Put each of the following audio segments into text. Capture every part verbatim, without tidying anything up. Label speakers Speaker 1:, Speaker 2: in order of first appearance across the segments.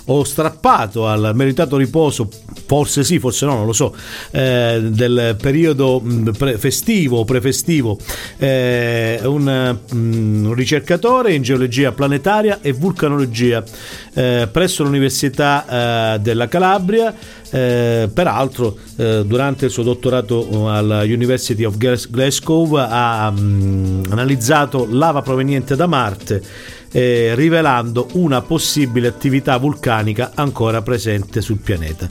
Speaker 1: o strappato al meritato riposo, forse sì, forse no, non lo so, eh, del periodo pre- festivo, prefestivo, eh, un, un ricercatore in geologia planetaria e vulcanologia eh, presso l'Università eh, della Calabria. Eh, peraltro eh, durante il suo dottorato alla University of Glasgow ha mh, analizzato lava proveniente da Marte, eh, rivelando una possibile attività vulcanica ancora presente sul pianeta.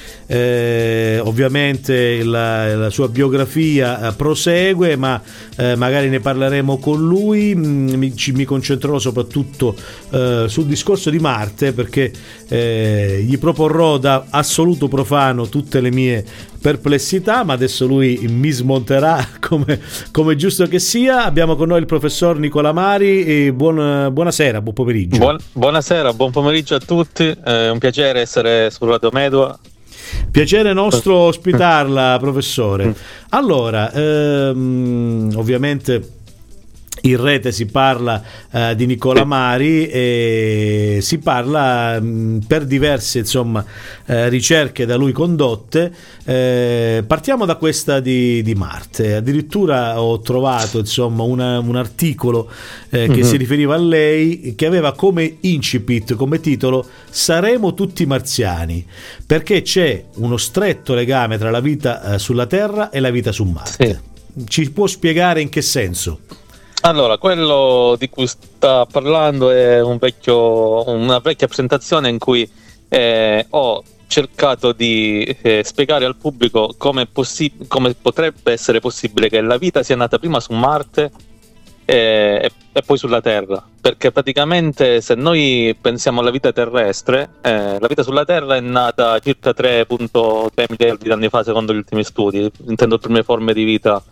Speaker 1: Eh, ovviamente la, la sua biografia eh, prosegue, ma eh, magari ne parleremo con lui. Mi, ci, mi concentrerò soprattutto eh, sul discorso di Marte, perché eh, gli proporrò da assoluto profano tutte le mie perplessità, ma adesso lui mi smonterà come, come giusto che sia. Abbiamo con noi il professor Nicola Mari. E buon, buonasera, buon pomeriggio.
Speaker 2: Buon, buonasera, buon pomeriggio a tutti. È un piacere essere su Radio Medua.
Speaker 1: Piacere nostro ospitarla, professore. Allora, ehm, ovviamente in rete si parla eh, di Nicola Mari e si parla mh, per diverse insomma eh, ricerche da lui condotte. Eh, partiamo da questa di, di Marte. Addirittura ho trovato insomma una, un articolo eh, che mm-hmm. si riferiva a lei, che aveva come incipit, come titolo: "Saremo tutti marziani", perché c'è uno stretto legame tra la vita eh, sulla Terra e la vita su Marte. Sì. Ci può spiegare in che senso?
Speaker 2: Allora, quello di cui sta parlando è un vecchio, una vecchia presentazione in cui eh, ho cercato di eh, spiegare al pubblico come, possi- come potrebbe essere possibile che la vita sia nata prima su Marte eh, e, e poi sulla Terra. Perché praticamente, se noi pensiamo alla vita terrestre, eh, la vita sulla Terra è nata circa tre virgola tre miliardi di anni fa, secondo gli ultimi studi, intendo le prime forme di vita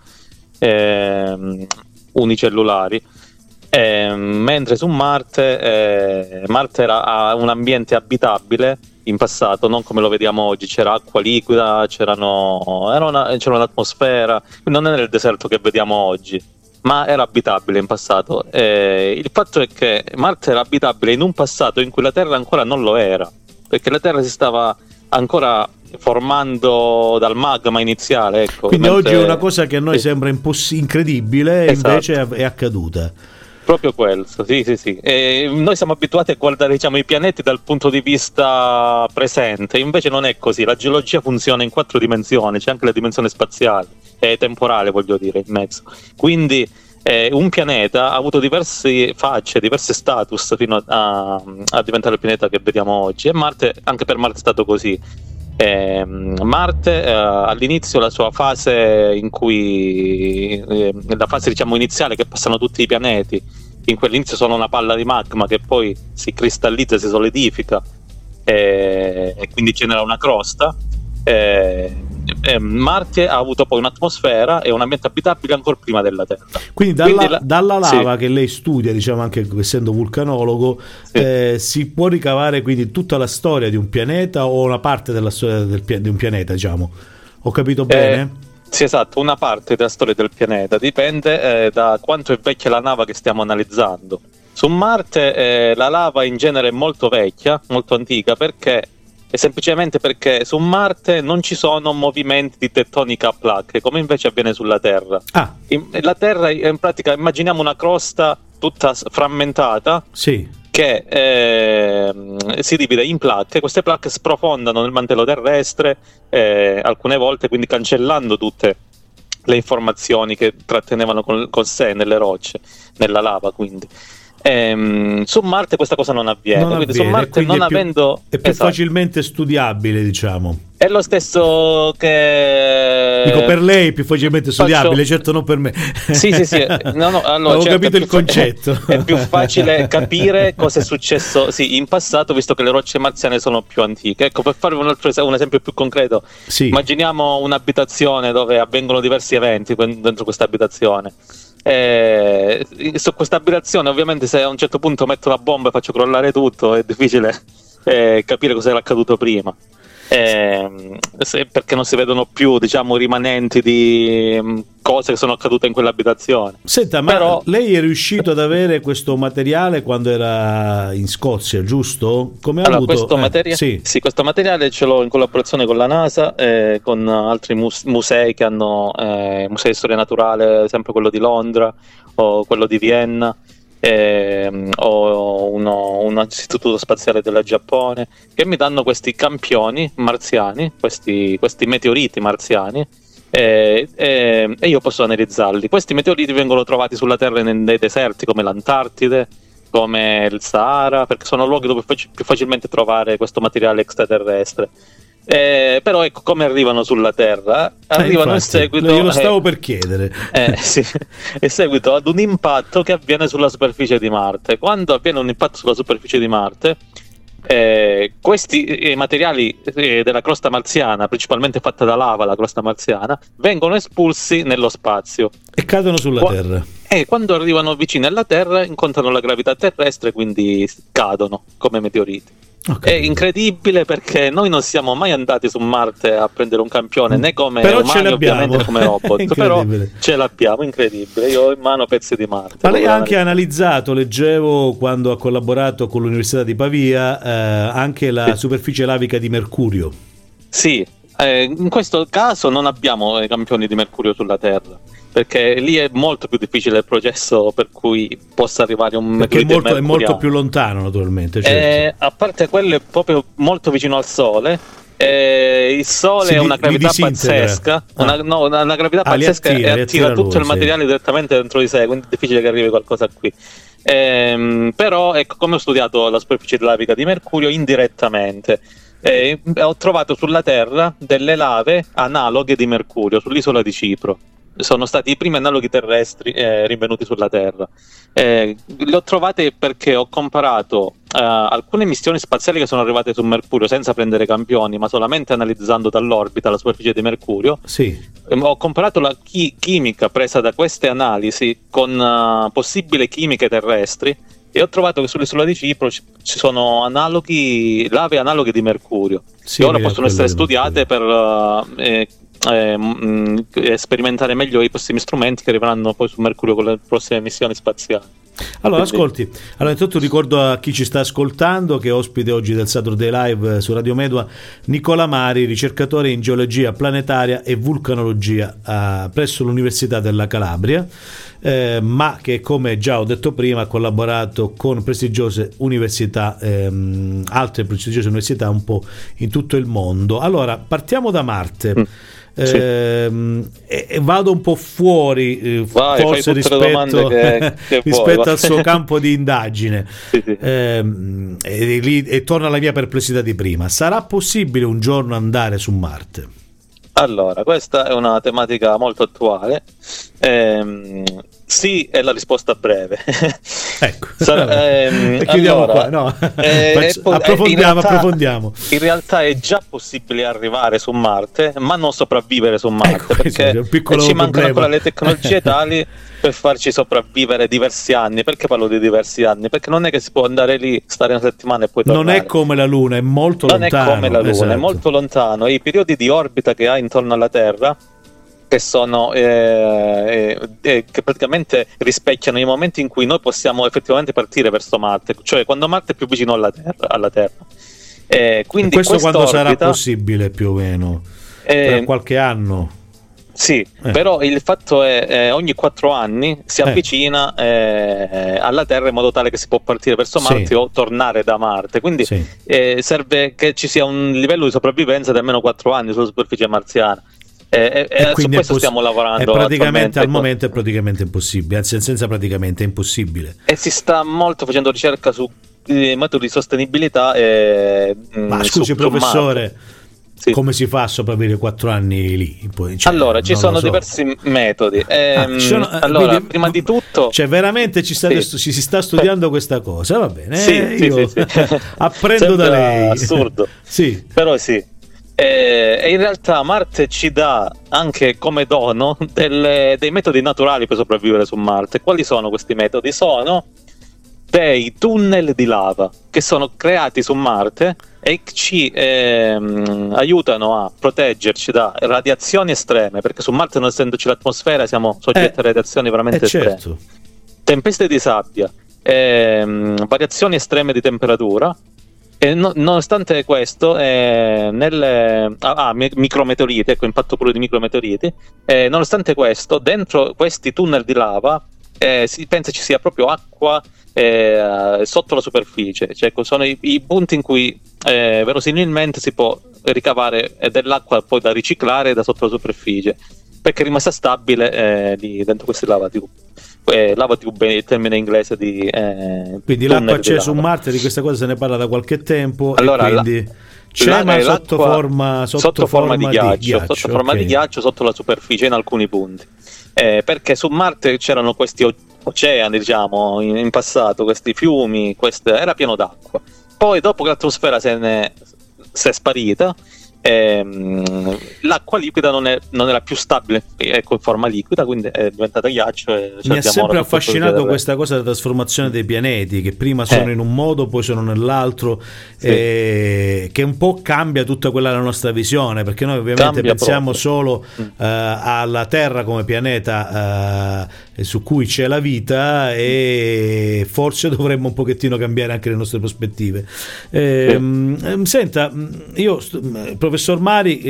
Speaker 2: eh, unicellulari, eh, mentre su Marte eh, Marte era un ambiente abitabile in passato, non come lo vediamo oggi. C'era acqua liquida, c'erano, era una, c'era un'atmosfera, quindi non era il deserto che vediamo oggi, ma era abitabile in passato. Eh, il fatto è che Marte era abitabile in un passato in cui la Terra ancora non lo era, perché la Terra si stava ancora formando dal magma iniziale, ecco.
Speaker 1: Quindi
Speaker 2: mentre...
Speaker 1: oggi è una cosa che a noi sì. sembra imposs- incredibile, e esatto. invece è, è accaduta.
Speaker 2: Proprio questo, sì, sì, sì. E noi siamo abituati a guardare, diciamo, i pianeti dal punto di vista presente, invece non è così. La geologia funziona in quattro dimensioni, c'è anche la dimensione spaziale e temporale, voglio dire, in mezzo. Quindi eh, un pianeta ha avuto diverse facce, diverse status fino a, a diventare il pianeta che vediamo oggi, e Marte, anche per Marte è stato così. Eh, Marte eh, all'inizio, la sua fase in cui eh, la fase diciamo iniziale, che passano tutti i pianeti, in cui all'inizio sono una palla di magma che poi si cristallizza, si solidifica eh, e quindi genera una crosta. eh, eh, Marte ha avuto poi un'atmosfera e un ambiente abitabile ancora prima della Terra.
Speaker 1: Quindi dalla,
Speaker 2: quindi la,
Speaker 1: dalla lava
Speaker 2: sì.
Speaker 1: che lei studia, diciamo, anche essendo vulcanologo, sì. eh, si può ricavare quindi tutta la storia di un pianeta, o una parte della storia del, di un pianeta, diciamo. Ho capito bene?
Speaker 2: Eh, sì, esatto, una parte della storia del pianeta dipende eh, da quanto è vecchia la lava che stiamo analizzando. Su Marte eh, la lava in genere è molto vecchia, molto antica, perché è semplicemente perché su Marte non ci sono movimenti di tettonica a placche, come invece avviene sulla Terra.
Speaker 1: Ah.
Speaker 2: In, la Terra, in pratica, immaginiamo una crosta tutta frammentata,
Speaker 1: sì.
Speaker 2: che eh, si divide in placche. Queste placche sprofondano nel mantello terrestre eh, alcune volte, quindi cancellando tutte le informazioni che trattenevano con, con sé nelle rocce, nella lava, quindi. Ehm, su Marte questa cosa non avviene,
Speaker 1: non
Speaker 2: quindi
Speaker 1: avviene,
Speaker 2: su Marte
Speaker 1: quindi
Speaker 2: non
Speaker 1: è più,
Speaker 2: avendo
Speaker 1: è più
Speaker 2: esatto.
Speaker 1: facilmente studiabile, diciamo.
Speaker 2: È lo stesso che
Speaker 1: dico per lei, più facilmente studiabile,
Speaker 2: faccio...
Speaker 1: certo non per me.
Speaker 2: Sì, sì, sì. No, no, allora,
Speaker 1: Avevo
Speaker 2: certo,
Speaker 1: capito il concetto.
Speaker 2: Fa... è più facile capire cosa è successo sì, in passato, visto che le rocce marziane sono più antiche. Ecco, per farvi un, altro es- un esempio più concreto,
Speaker 1: sì.
Speaker 2: immaginiamo un'abitazione dove avvengono diversi eventi dentro questa abitazione. Eh, su questa abitazione, ovviamente, se a un certo punto metto una bomba e faccio crollare tutto, è difficile eh, capire cosa era accaduto prima. eh, se, perché non si vedono più, diciamo, rimanenti di mh, cose che sono accadute in quell'abitazione.
Speaker 1: Senta, ma
Speaker 2: Però,
Speaker 1: lei è riuscito ad avere questo materiale quando era in Scozia, giusto? Come ha
Speaker 2: allora,
Speaker 1: avuto?
Speaker 2: questo,
Speaker 1: eh,
Speaker 2: materia-
Speaker 1: sì.
Speaker 2: sì, questo materiale ce l'ho in collaborazione con la NASA e con altri mus- musei che hanno eh, musei di storia naturale, ad esempio quello di Londra o quello di Vienna. Eh, o uno, un istituto spaziale del Giappone, che mi danno questi campioni marziani, questi, questi meteoriti marziani, eh, eh, e io posso analizzarli. Questi meteoriti vengono trovati sulla Terra nei, nei deserti come l'Antartide, come il Sahara, perché sono luoghi dove è fac- più facilmente trovare questo materiale extraterrestre. Eh, però ecco come arrivano sulla Terra, arrivano
Speaker 1: Eh,
Speaker 2: in
Speaker 1: infatti,
Speaker 2: seguito
Speaker 1: io lo stavo
Speaker 2: eh,
Speaker 1: per chiedere.
Speaker 2: eh, sì, in seguito ad un impatto che avviene sulla superficie di Marte. Quando avviene un impatto sulla superficie di Marte, eh, questi eh, materiali eh, della crosta marziana, principalmente fatta da lava, la crosta marziana, vengono espulsi nello spazio
Speaker 1: E cadono sulla
Speaker 2: Qua-
Speaker 1: Terra.
Speaker 2: e quando arrivano vicini alla Terra incontrano la gravità terrestre, quindi cadono come meteoriti.
Speaker 1: Ho
Speaker 2: È
Speaker 1: capito.
Speaker 2: incredibile perché noi non siamo mai andati su Marte a prendere un campione, né come
Speaker 1: Però ce
Speaker 2: umani
Speaker 1: l'abbiamo.
Speaker 2: ovviamente, né come robot, però
Speaker 1: Incredibile.
Speaker 2: ce l'abbiamo, incredibile. Io ho in mano pezzi di Marte.
Speaker 1: Ma lei ha
Speaker 2: Proprio
Speaker 1: anche analizzato, leggevo quando ha collaborato con l'Università di Pavia, eh, anche la
Speaker 2: Sì.
Speaker 1: superficie lavica di Mercurio.
Speaker 2: Sì, eh, in questo caso non abbiamo i campioni di Mercurio sulla Terra, perché lì è molto più difficile il processo per cui possa arrivare un
Speaker 1: Perché è
Speaker 2: meteorite
Speaker 1: molto, è molto
Speaker 2: mercuriano.
Speaker 1: più lontano, naturalmente. Certo.
Speaker 2: Eh, a parte quello è proprio molto vicino al Sole. Eh, il Sole
Speaker 1: Si
Speaker 2: è
Speaker 1: di-
Speaker 2: una
Speaker 1: li
Speaker 2: gravità
Speaker 1: disintegra.
Speaker 2: pazzesca,
Speaker 1: Ah.
Speaker 2: una, no, una, una gravità
Speaker 1: Ah, li
Speaker 2: pazzesca
Speaker 1: attira,
Speaker 2: e
Speaker 1: li
Speaker 2: attira
Speaker 1: attira
Speaker 2: tutto
Speaker 1: lui,
Speaker 2: il
Speaker 1: sì.
Speaker 2: materiale direttamente dentro di sé, quindi è difficile che arrivi qualcosa qui. Ehm, però ecco, come ho studiato la superficie lavica di Mercurio indirettamente, eh, ho trovato sulla Terra delle lave analoghe di Mercurio sull'isola di Cipro. Sono stati i primi analoghi terrestri eh, rinvenuti sulla Terra. Eh, le ho trovate perché ho comparato eh, alcune missioni spaziali che sono arrivate su Mercurio senza prendere campioni, ma solamente analizzando dall'orbita la superficie di Mercurio.
Speaker 1: Sì.
Speaker 2: Ehm, Ho comparato la chi- chimica presa da queste analisi con uh, possibili chimiche terrestri e ho trovato che sull'isola di Cipro ci, ci sono analoghi, lave analoghe di Mercurio, che ora
Speaker 1: Simili a
Speaker 2: possono
Speaker 1: quelle
Speaker 2: essere
Speaker 1: di
Speaker 2: studiate per uh, eh, eh, mh, sperimentare meglio i prossimi strumenti che arriveranno poi su Mercurio con le prossime missioni spaziali.
Speaker 1: Allora,
Speaker 2: Quindi-
Speaker 1: ascolti, allora intanto ricordo a chi ci sta ascoltando che ospite oggi del Saturday Live su Radio Medua Nicola Mari, ricercatore in geologia planetaria e vulcanologia eh, presso l'Università della Calabria, eh, ma che, come già ho detto prima, ha collaborato con prestigiose università, ehm, altre prestigiose università un po' in tutto il mondo. Allora, partiamo da Marte.
Speaker 2: Mm.
Speaker 1: Sì. Ehm, e, e vado un po' fuori, eh,
Speaker 2: Vai,
Speaker 1: forse
Speaker 2: fai tutte le domande
Speaker 1: rispetto,
Speaker 2: che- che
Speaker 1: rispetto
Speaker 2: vuoi, va.
Speaker 1: al suo campo di indagine.
Speaker 2: Sì, sì.
Speaker 1: Ehm, e, lì- e torna alla mia perplessità di prima: sarà possibile un giorno andare su Marte?
Speaker 2: Allora, questa è una tematica molto attuale. Ehm, sì, è la risposta breve.
Speaker 1: Ecco,
Speaker 2: Sarà- ehm,
Speaker 1: e chiudiamo
Speaker 2: allora,
Speaker 1: qua. No.
Speaker 2: eh,
Speaker 1: Faccio-
Speaker 2: po- eh, in
Speaker 1: approfondiamo,
Speaker 2: realtà-
Speaker 1: approfondiamo.
Speaker 2: In realtà è già possibile arrivare su Marte, ma non sopravvivere su Marte,
Speaker 1: Ecco, questo
Speaker 2: perché
Speaker 1: è un piccolo
Speaker 2: ci mancano
Speaker 1: problema.
Speaker 2: ancora le tecnologie tali per farci sopravvivere diversi anni. Perché parlo di diversi anni? Perché non è che si può andare lì, stare una settimana e poi tornare.
Speaker 1: Non è come la Luna, è molto
Speaker 2: Non
Speaker 1: lontano.
Speaker 2: è come la Luna,
Speaker 1: esatto.
Speaker 2: è molto lontano. E i periodi di orbita che ha intorno alla Terra, che sono eh, eh, eh, che praticamente rispecchiano i momenti in cui noi possiamo effettivamente partire verso Marte, cioè quando Marte è più vicino alla Terra. Alla terra. Eh,
Speaker 1: E
Speaker 2: quindi
Speaker 1: questo quando sarà
Speaker 2: quest'orbita,
Speaker 1: possibile più o meno?
Speaker 2: eh,
Speaker 1: Tra qualche anno?
Speaker 2: Sì,
Speaker 1: Eh.
Speaker 2: però il fatto è eh, ogni quattro anni si
Speaker 1: Eh.
Speaker 2: avvicina eh, alla Terra in modo tale che si può partire verso
Speaker 1: Sì.
Speaker 2: Marte o tornare da Marte. Quindi
Speaker 1: Sì.
Speaker 2: eh, serve che ci sia un livello di sopravvivenza di almeno quattro anni sulla superficie marziana. Eh, eh,
Speaker 1: E
Speaker 2: su
Speaker 1: quindi è
Speaker 2: questo
Speaker 1: poss-
Speaker 2: stiamo lavorando
Speaker 1: è praticamente
Speaker 2: attualmente,
Speaker 1: al
Speaker 2: ecco.
Speaker 1: momento è praticamente impossibile, anzi senza praticamente è impossibile.
Speaker 2: E si sta molto facendo ricerca su eh, metodi di sostenibilità. E,
Speaker 1: Ma
Speaker 2: mh,
Speaker 1: scusi
Speaker 2: su- su
Speaker 1: professore,
Speaker 2: Marte. Sì.
Speaker 1: come si fa a sopravvivere quattro anni lì? Poi, cioè,
Speaker 2: Allora, ci
Speaker 1: non
Speaker 2: sono
Speaker 1: lo so.
Speaker 2: diversi metodi.
Speaker 1: Ah,
Speaker 2: Ehm,
Speaker 1: ci sono- eh,
Speaker 2: allora,
Speaker 1: quindi-
Speaker 2: prima di tutto,
Speaker 1: cioè veramente ci state
Speaker 2: Sì.
Speaker 1: stu- si, si sta studiando questa cosa, va bene,
Speaker 2: Sì,
Speaker 1: eh,
Speaker 2: sì,
Speaker 1: io
Speaker 2: sì, sì.
Speaker 1: apprendo da
Speaker 2: Sembra
Speaker 1: lei.
Speaker 2: assurdo.
Speaker 1: Sì.
Speaker 2: Però sì. E e in realtà Marte ci dà anche come dono delle- dei metodi naturali per sopravvivere su Marte. Quali sono questi metodi? Sono dei tunnel di lava che sono creati su Marte e ci ehm, aiutano a proteggerci da radiazioni estreme, perché su Marte, non essendoci l'atmosfera, siamo soggetti eh, a radiazioni veramente
Speaker 1: eh,
Speaker 2: estreme.
Speaker 1: Certo.
Speaker 2: Tempeste di sabbia, ehm, variazioni estreme di temperatura. E no, nonostante questo, eh, nelle ah, ah, micrometeoriti, ecco, impatto pure di micrometeoriti, eh, nonostante questo, dentro questi tunnel di lava eh, si pensa ci sia proprio acqua eh, sotto la superficie, cioè sono i, i punti in cui eh, verosimilmente si può ricavare dell'acqua poi da riciclare da sotto la superficie, perché è rimasta stabile eh, di, dentro questi lava tube. Eh, lava tube è il termine inglese di eh,
Speaker 1: quindi l'acqua c'è su Marte, di questa cosa se ne parla da qualche tempo.
Speaker 2: Allora,
Speaker 1: e quindi
Speaker 2: la,
Speaker 1: c'è
Speaker 2: la,
Speaker 1: ma sotto forma, sotto
Speaker 2: sotto forma, forma di ghiaccio,
Speaker 1: di ghiaccio
Speaker 2: sotto forma
Speaker 1: okay.
Speaker 2: di ghiaccio sotto la superficie in alcuni punti, eh, perché su Marte c'erano questi oceani, diciamo, in, in passato, questi fiumi, queste, era pieno d'acqua. Poi dopo che l'atmosfera se ne si è sparita, ehm, l'acqua liquida non, è, non era più stabile, ecco, in forma liquida, quindi è diventata ghiaccio. E
Speaker 1: mi ha sempre affascinato questa cosa della trasformazione dei pianeti, che prima sono eh. in un modo, poi sono nell'altro, sì. eh, che un po' cambia tutta quella la nostra visione, perché noi ovviamente cambia pensiamo proprio. solo mm. uh, alla Terra come pianeta uh, su cui c'è la vita, e forse dovremmo un pochettino cambiare anche le nostre prospettive. Eh, sì. Senta, io professor Mari,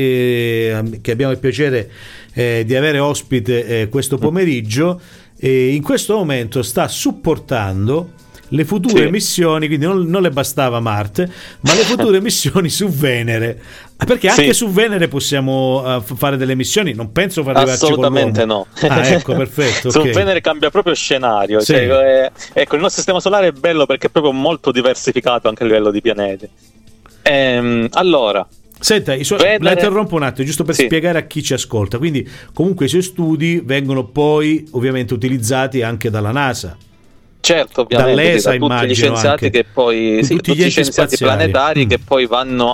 Speaker 1: eh, che abbiamo il piacere eh, di avere ospite eh, questo pomeriggio, eh, in questo momento sta supportando le future sì. missioni, quindi non, non le bastava Marte, ma le future missioni su Venere, perché anche sì. su Venere possiamo uh, fare delle missioni, non penso far arrivarci
Speaker 2: assolutamente no.
Speaker 1: Ah, ecco, perfetto.
Speaker 2: Su
Speaker 1: okay.
Speaker 2: Venere cambia proprio scenario,
Speaker 1: sì.
Speaker 2: cioè, eh, ecco, il nostro sistema solare è bello perché è proprio molto diversificato anche a livello di pianeti. Ehm, allora
Speaker 1: Senta, i suoi,
Speaker 2: Venere...
Speaker 1: la interrompo un attimo giusto per
Speaker 2: sì.
Speaker 1: spiegare a chi ci ascolta. Quindi comunque i suoi studi vengono poi ovviamente utilizzati anche dalla NASA.
Speaker 2: Certo, ovviamente,
Speaker 1: dall'E S A,
Speaker 2: sì, da tutti gli scienziati
Speaker 1: anche.
Speaker 2: che poi sì,
Speaker 1: tutti
Speaker 2: tutti gli scienziati
Speaker 1: spaziali.
Speaker 2: planetari mm. che poi vanno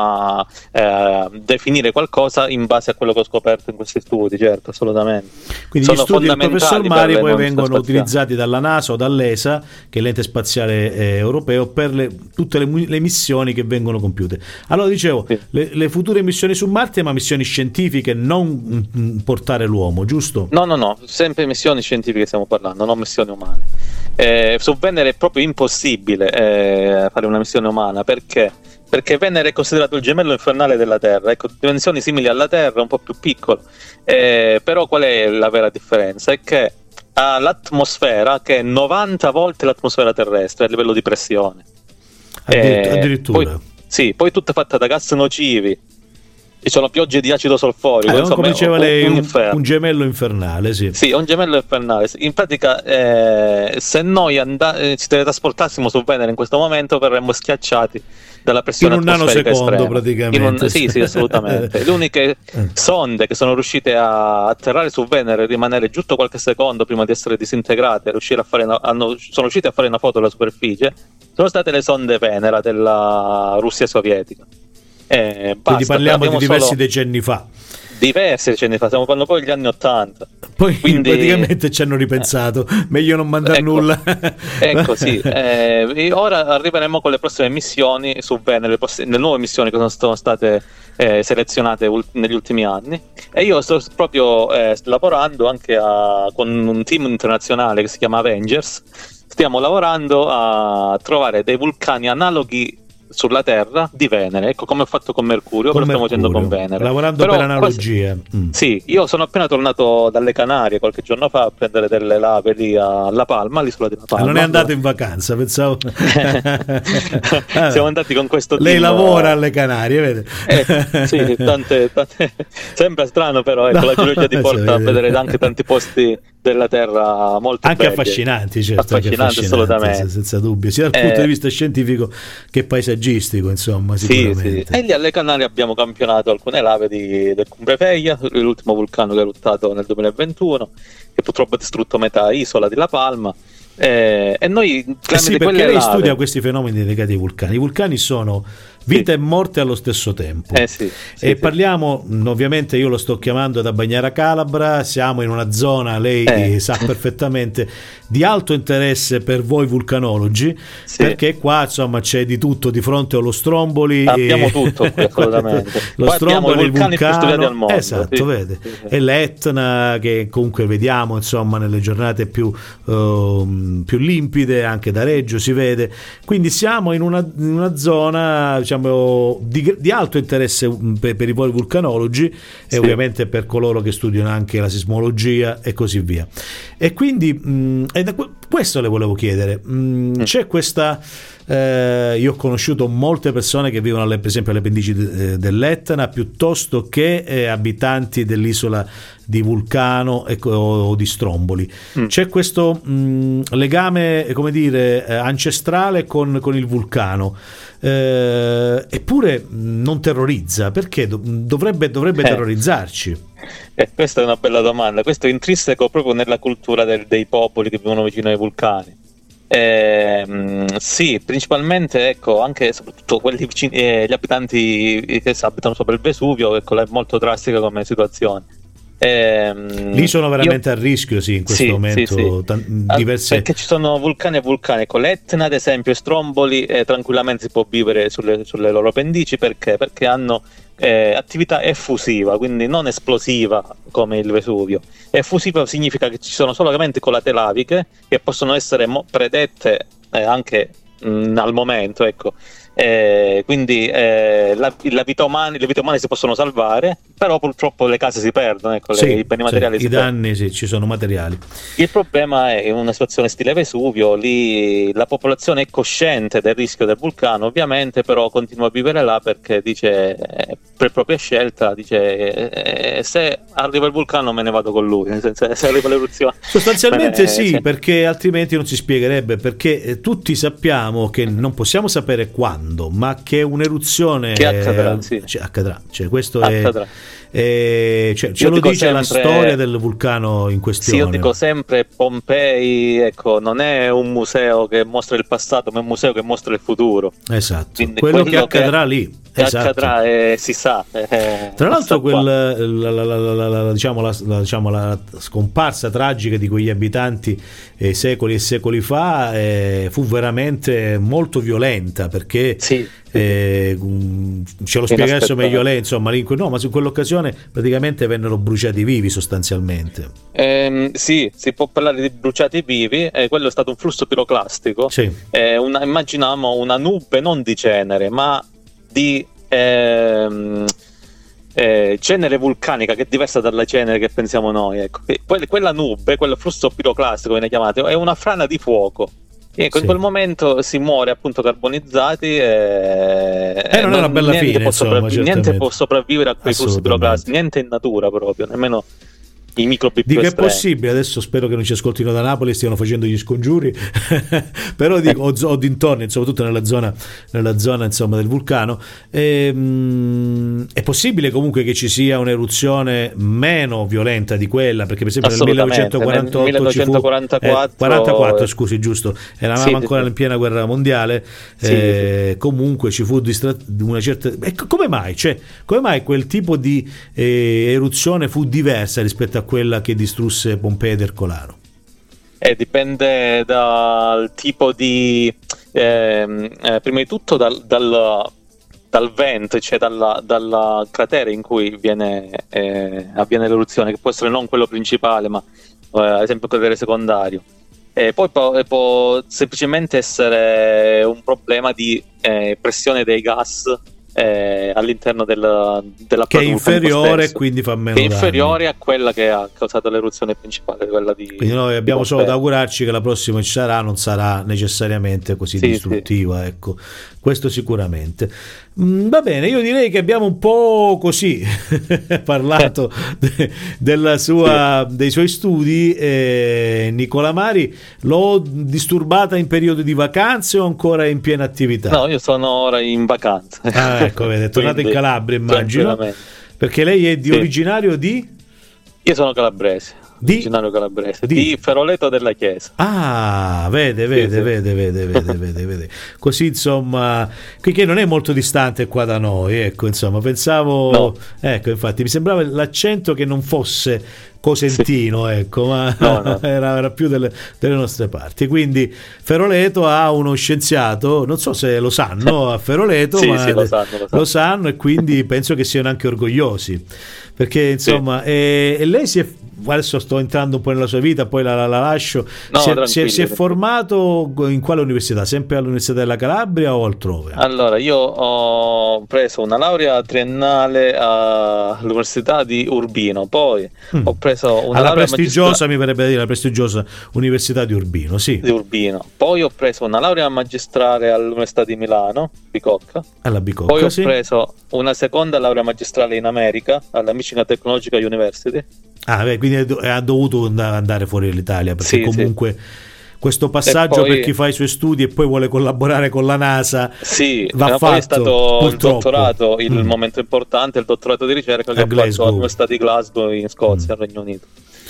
Speaker 2: a eh, definire qualcosa in base a quello che ho scoperto in questi studi, certo, assolutamente.
Speaker 1: Quindi
Speaker 2: sono
Speaker 1: gli studi del professor Mari poi vengono
Speaker 2: spaziali.
Speaker 1: utilizzati dalla NASA o dall'E S A, che è l'ente spaziale eh, europeo, per le, tutte le, le missioni che vengono compiute. Allora dicevo, sì. le, le future missioni su Marte, ma missioni scientifiche, non mm, portare l'uomo, giusto?
Speaker 2: No, no, no, sempre missioni scientifiche stiamo parlando, non missioni umane. Eh, su Venere è proprio impossibile eh, fare una missione umana, perché? Perché Venere è considerato il gemello infernale della Terra, ecco, dimensioni simili alla Terra, un po' più piccolo, eh, però qual è la vera differenza? È che ha l'atmosfera che è novanta volte l'atmosfera terrestre a livello di pressione.
Speaker 1: Addirittura, eh, addirittura.
Speaker 2: Poi, sì, poi tutta fatta da gas nocivi. Ci sono piogge di acido solforico,
Speaker 1: eh,
Speaker 2: insomma,
Speaker 1: come diceva lei, un,
Speaker 2: un,
Speaker 1: un gemello infernale, sì.
Speaker 2: Sì, un gemello infernale. In pratica, eh, se noi and- eh, ci teletrasportassimo su Venere in questo momento, verremmo schiacciati dalla pressione
Speaker 1: in un
Speaker 2: atmosferica
Speaker 1: nanosecondo
Speaker 2: estrema.
Speaker 1: praticamente.
Speaker 2: Un, sì, sì, assolutamente. Le uniche sonde che sono riuscite a atterrare su Venere e rimanere giusto qualche secondo prima di essere disintegrate, riuscire a fare una, hanno, sono riuscite a fare una foto della superficie, sono state le sonde Venera della Russia sovietica. Eh, basta,
Speaker 1: quindi parliamo di diversi
Speaker 2: solo...
Speaker 1: decenni fa.
Speaker 2: Diversi decenni fa, stiamo parlando poi degli anni ottanta.
Speaker 1: Poi
Speaker 2: quindi
Speaker 1: praticamente ci hanno ripensato, eh, meglio non mandare
Speaker 2: ecco,
Speaker 1: nulla.
Speaker 2: Ecco, sì. Eh, ora arriveremo con le prossime missioni su Venere, le, pross- le nuove missioni che sono state eh, selezionate ul- negli ultimi anni. E io sto proprio eh, lavorando anche a, con un team internazionale che si chiama Avengers. Stiamo lavorando a trovare dei vulcani analoghi sulla Terra di Venere, ecco, come ho fatto con Mercurio,
Speaker 1: con
Speaker 2: però
Speaker 1: Mercurio,
Speaker 2: stiamo facendo con Venere,
Speaker 1: lavorando
Speaker 2: però
Speaker 1: per analogie.
Speaker 2: Quasi...
Speaker 1: Mm.
Speaker 2: Sì, io sono appena tornato dalle Canarie qualche giorno fa a prendere delle lave lì a La Palma, all'isola della Palma.
Speaker 1: Ah, non è andato in vacanza, pensavo.
Speaker 2: Siamo andati con questo team.
Speaker 1: Lei lavora alle Canarie, vede?
Speaker 2: Eh, sì, tante, tante... sembra strano, però ecco, no, la geologia ti porta a vedere anche tanti posti della Terra molto
Speaker 1: anche
Speaker 2: belli,
Speaker 1: affascinanti, certo,
Speaker 2: affascinanti,
Speaker 1: anche affascinanti,
Speaker 2: assolutamente,
Speaker 1: senza dubbio, sia dal
Speaker 2: eh,
Speaker 1: punto di vista scientifico che paesaggistico, insomma, sicuramente.
Speaker 2: Sì, sì. E lì alle Canarie abbiamo campionato alcune lave di, del Cumbre Vella, l'ultimo vulcano che è eruttato nel duemilaventuno, che purtroppo ha distrutto metà isola di La Palma. Eh, e noi
Speaker 1: eh sì, perché lei lave... studia questi fenomeni legati ai vulcani. I vulcani sono vita sì. e morte allo stesso tempo.
Speaker 2: Eh sì, sì,
Speaker 1: e
Speaker 2: sì.
Speaker 1: parliamo, ovviamente io lo sto chiamando da Bagnara Calabra, siamo in una zona, lei eh. sa perfettamente, di alto interesse per voi vulcanologi, sì. perché qua insomma c'è di tutto di fronte allo Stromboli.
Speaker 2: Abbiamo e... tutto qui, assolutamente.
Speaker 1: Lo
Speaker 2: Qua
Speaker 1: Stromboli, il vulcano,
Speaker 2: al mondo,
Speaker 1: esatto,
Speaker 2: sì.
Speaker 1: vede,
Speaker 2: Sì, sì.
Speaker 1: e l'Etna che comunque vediamo insomma nelle giornate più, uh, più limpide, anche da Reggio si vede, quindi siamo in una, in una zona diciamo di, di alto interesse per, per i voi vulcanologi sì. e ovviamente per coloro che studiano anche la sismologia e così via. E quindi mh, e da, questo le volevo chiedere, mh, mm. c'è questa eh, io ho conosciuto molte persone che vivono alle, per esempio alle pendici de, dell'Etna piuttosto che eh, abitanti dell'isola di Vulcano e, o, o di Stromboli. Mm. C'è questo mh, legame, come dire, eh, ancestrale con, con il vulcano. Eh, eppure non terrorizza, perché dovrebbe, dovrebbe eh. terrorizzarci?
Speaker 2: Eh, questa è una bella domanda. Questo è intrinseco proprio nella cultura del, dei popoli che vivono vicino ai vulcani. Eh, mh, sì, principalmente ecco, anche soprattutto quelli vicini, eh, gli abitanti che abitano sopra il Vesuvio, ecco, è molto drastica come situazione. Eh,
Speaker 1: Lì sono veramente io... a rischio, sì, in questo
Speaker 2: sì,
Speaker 1: momento.
Speaker 2: Sì, sì.
Speaker 1: T- diverse...
Speaker 2: Perché ci sono vulcani e vulcani. Con l'Etna, ad esempio, e Stromboli, eh, tranquillamente si può vivere sulle, sulle loro pendici perché? Perché hanno eh, attività effusiva, quindi non esplosiva come il Vesuvio. Effusiva significa che ci sono solamente colate laviche che possono essere mo- predette eh, anche mh, al momento, ecco. Eh, quindi eh, la, la vita umana, le vite umane si possono salvare, però purtroppo le case si perdono, ecco,
Speaker 1: sì,
Speaker 2: le, i beni materiali
Speaker 1: sì,
Speaker 2: si
Speaker 1: i danni sì, ci sono materiali.
Speaker 2: Il problema è una situazione stile Vesuvio, lì la popolazione è cosciente del rischio del vulcano ovviamente, però continua a vivere là perché dice eh, per propria scelta dice eh, se arriva il vulcano me ne vado con lui, nel senso, se arriva l'eruzione
Speaker 1: sostanzialmente
Speaker 2: ne,
Speaker 1: sì,
Speaker 2: cioè...
Speaker 1: perché altrimenti non si spiegherebbe, perché eh, tutti sappiamo che non possiamo sapere quando, ma che un'eruzione
Speaker 2: che accadrà, sì.
Speaker 1: cioè, accadrà. Cioè, questo
Speaker 2: accadrà.
Speaker 1: è, è cioè, ce lo dice sempre, la storia del vulcano in questione.
Speaker 2: Sì, io dico sempre Pompei, ecco, non è un museo che mostra il passato, ma è un museo che mostra il futuro.
Speaker 1: Esatto. Quindi quello, quello che accadrà che, lì
Speaker 2: che
Speaker 1: esatto.
Speaker 2: accadrà eh, si sa. Eh,
Speaker 1: Tra l'altro quel, la, la, la, la, la, diciamo, la, la, diciamo, la scomparsa tragica di quegli abitanti eh, secoli e secoli fa eh, fu veramente molto violenta, perché
Speaker 2: sì.
Speaker 1: Eh, ce lo spiega adesso meglio lei, insomma, no, ma su quell'occasione praticamente vennero bruciati vivi sostanzialmente.
Speaker 2: Eh, sì, si può parlare di bruciati vivi, eh, quello è stato un flusso piroclastico.
Speaker 1: Sì.
Speaker 2: Eh, una, immaginiamo una nube non di cenere, ma di ehm, eh, cenere vulcanica, che è diversa dalla cenere che pensiamo noi. Ecco. Que- quella nube, quel flusso piroclastico viene chiamato, è una frana di fuoco. Ecco, sì. In quel momento si muore appunto carbonizzati e,
Speaker 1: eh, non è una bella
Speaker 2: niente
Speaker 1: fine,
Speaker 2: può
Speaker 1: insomma,
Speaker 2: sopravvi- niente può sopravvivere a quei flussi piroclastici, niente in natura proprio, nemmeno i microbi più
Speaker 1: dico
Speaker 2: estremi.
Speaker 1: È possibile, adesso spero che non ci ascoltino da Napoli, stiano facendo gli scongiuri però dico, o, o dintorni, soprattutto nella zona, nella zona insomma del vulcano, e, mh, è possibile comunque che ci sia un'eruzione meno violenta di quella, perché per esempio nel millenovecentoquarantotto
Speaker 2: nel millenovecentoquarantaquattro
Speaker 1: ci fu eh, quarantaquattro scusi, giusto, eravamo
Speaker 2: sì,
Speaker 1: ancora
Speaker 2: sì.
Speaker 1: in piena guerra mondiale,
Speaker 2: sì,
Speaker 1: eh,
Speaker 2: sì.
Speaker 1: comunque ci fu distra- una certa eh, come mai? Cioè, come mai quel tipo di eh, eruzione fu diversa rispetto a quella che distrusse Pompei ed Ercolano?
Speaker 2: Eh, dipende dal tipo di ehm, eh, prima di tutto dal, dal, dal vento, cioè dalla, dalla cratere in cui viene, eh, avviene l'eruzione, che può essere non quello principale, ma eh, ad esempio il cratere secondario. E poi può, può semplicemente essere un problema di eh, pressione dei gas Eh, all'interno del, della
Speaker 1: che è inferiore e quindi fa meno
Speaker 2: che è inferiore
Speaker 1: danni.
Speaker 2: A quella che ha causato l'eruzione principale, quella di
Speaker 1: quindi noi abbiamo solo da augurarci che la prossima ci sarà non sarà necessariamente così sì, distruttiva sì. Ecco, questo sicuramente. Mm, va bene, io direi che abbiamo un po' così parlato de, della sua, dei suoi studi. eh, Nicola Mari, l'ho disturbata in periodo di vacanze o ancora in piena attività?
Speaker 2: No, io sono ora in vacanza.
Speaker 1: Ah, ecco, vede, è tornato in Calabria, immagino, perché lei è di
Speaker 2: sì.
Speaker 1: originario di?
Speaker 2: Io sono calabrese.
Speaker 1: Di?
Speaker 2: Originario calabrese.
Speaker 1: Di?
Speaker 2: Di Feroleto della Chiesa.
Speaker 1: Ah, vede, vede,
Speaker 2: Sì, sì.
Speaker 1: vede, vede, vede, vede, vede. Così insomma, qui che non è molto distante qua da noi, ecco, insomma, pensavo,
Speaker 2: No.
Speaker 1: ecco, infatti mi sembrava l'accento che non fosse cosentino, sì. Ecco, ma
Speaker 2: no, no.
Speaker 1: Era, era più delle, delle nostre parti. Quindi Feroleto ha uno scienziato, non so se lo sanno a Feroleto,
Speaker 2: sì,
Speaker 1: ma
Speaker 2: sì, lo sanno, lo sanno.
Speaker 1: lo sanno e quindi penso che siano anche orgogliosi, perché insomma, sì. e, e lei si è, adesso sto entrando un po' nella sua vita, poi la, la, la lascio,
Speaker 2: no,
Speaker 1: si, è, si, è, si è formato in quale università? Sempre all'Università della Calabria o altrove?
Speaker 2: Allora, io ho preso una laurea triennale all'Università di Urbino, poi mm. ho preso una
Speaker 1: alla
Speaker 2: laurea
Speaker 1: prestigiosa,
Speaker 2: magistra...
Speaker 1: mi verrebbe a dire, la prestigiosa Università di Urbino, sì.
Speaker 2: Di Urbino. Poi ho preso una laurea magistrale all'Università di Milano, Bicocca.
Speaker 1: Alla Bicocca,
Speaker 2: Poi ho
Speaker 1: sì.
Speaker 2: preso una seconda laurea magistrale in America, alla Michigan Technological University.
Speaker 1: Ah, beh, quindi ha dovuto andare fuori dall'Italia, perché
Speaker 2: sì,
Speaker 1: comunque...
Speaker 2: Sì.
Speaker 1: Questo passaggio
Speaker 2: poi,
Speaker 1: per chi fa i suoi studi e poi vuole collaborare con la NASA,
Speaker 2: sì,
Speaker 1: va fatto,
Speaker 2: poi è stato
Speaker 1: purtroppo.
Speaker 2: Il dottorato, il mm. momento importante, il dottorato di ricerca che ho fatto all'Università di Glasgow in Scozia, mm. Regno Unito.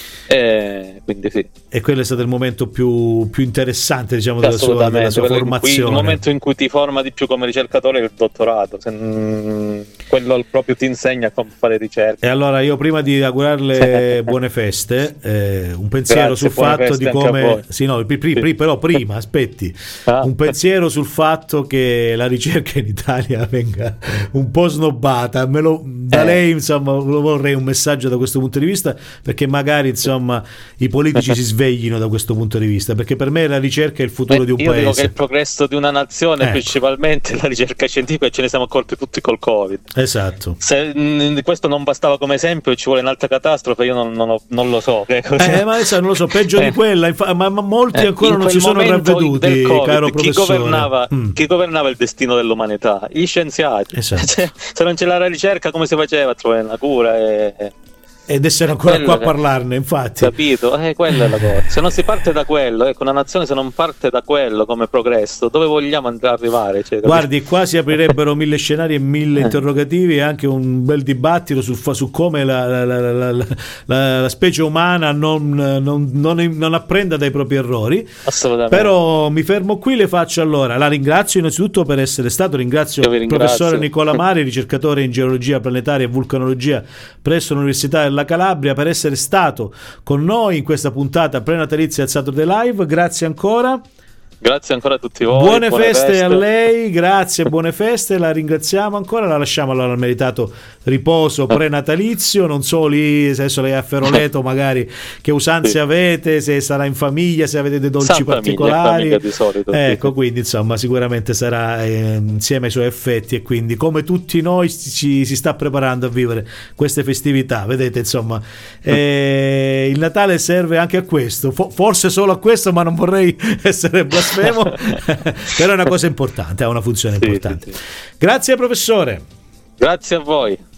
Speaker 2: E quindi sì.
Speaker 1: E quello è stato il momento più, più interessante, diciamo, della sua, della sua formazione.
Speaker 2: Cui, il momento in cui ti forma di più come ricercatore è il dottorato. Se, mh, quello proprio ti insegna come fare ricerca.
Speaker 1: E allora io, prima di augurarle buone feste, eh, un pensiero
Speaker 2: Grazie,
Speaker 1: sul fatto di come sì, no, pri, pri, pri, però prima aspetti ah. un pensiero sul fatto che la ricerca in Italia venga un po' snobbata. Me lo, da eh. lei, insomma, vorrei un messaggio da questo punto di vista, perché magari insomma i politici si sveglino da questo punto di vista, perché per me la ricerca è il futuro
Speaker 2: Beh,
Speaker 1: di un
Speaker 2: io
Speaker 1: paese.
Speaker 2: Io dico che il progresso di una nazione, ecco. principalmente la ricerca scientifica, e ce ne siamo accorti tutti col Covid.
Speaker 1: Esatto.
Speaker 2: Se mh, questo non bastava come esempio, ci vuole un'altra catastrofe, io non, non, ho, non lo so.
Speaker 1: Eh, ma adesso non lo so, peggio eh. di quella, infa- ma, ma molti ancora eh, non si sono ravveduti,
Speaker 2: COVID,
Speaker 1: caro
Speaker 2: chi
Speaker 1: professore.
Speaker 2: Governava,
Speaker 1: mm.
Speaker 2: chi governava il destino dell'umanità? Gli scienziati.
Speaker 1: Esatto.
Speaker 2: Cioè, se non c'era la ricerca, come si faceva a trovare una cura? E...
Speaker 1: ed essere ancora
Speaker 2: quello
Speaker 1: qua
Speaker 2: che...
Speaker 1: a parlarne, infatti.
Speaker 2: Capito? Eh, quella è la cosa. Se non si parte da quello, ecco, una nazione se non parte da quello come progresso, dove vogliamo andare a arrivare? Cioè,
Speaker 1: guardi, qua si aprirebbero mille scenari e mille eh. interrogativi, e anche un bel dibattito su, su come la, la, la, la, la, la specie umana non, non, non, non apprenda dai propri errori.
Speaker 2: Assolutamente.
Speaker 1: Però mi fermo qui, le faccio allora. La ringrazio innanzitutto per essere stato, ringrazio il professore Nicola Mari, ricercatore in geologia planetaria e vulcanologia presso l'Università della Calabria, per essere stato con noi in questa puntata prenatalizia al Saturday Live. Grazie ancora.
Speaker 2: Grazie ancora a tutti voi.
Speaker 1: Buone, buone feste,
Speaker 2: feste a
Speaker 1: lei, grazie, buone feste, la ringraziamo ancora, la lasciamo allora al meritato riposo prenatalizio. Non so lì, adesso lei è a Feroleto, magari che usanze sì. avete, se sarà in famiglia, se avete dei dolci
Speaker 2: San
Speaker 1: particolari.
Speaker 2: Famiglia, di solito,
Speaker 1: ecco,
Speaker 2: sì.
Speaker 1: Quindi insomma sicuramente sarà eh, insieme ai suoi effetti, e quindi come tutti noi ci si sta preparando a vivere queste festività. Vedete, insomma, eh, il Natale serve anche a questo, Fo- forse solo a questo, ma non vorrei essere blasfemo. Però è una cosa importante, ha una funzione
Speaker 2: sì,
Speaker 1: importante.
Speaker 2: sì, sì.
Speaker 1: Grazie professore.
Speaker 2: Grazie a voi.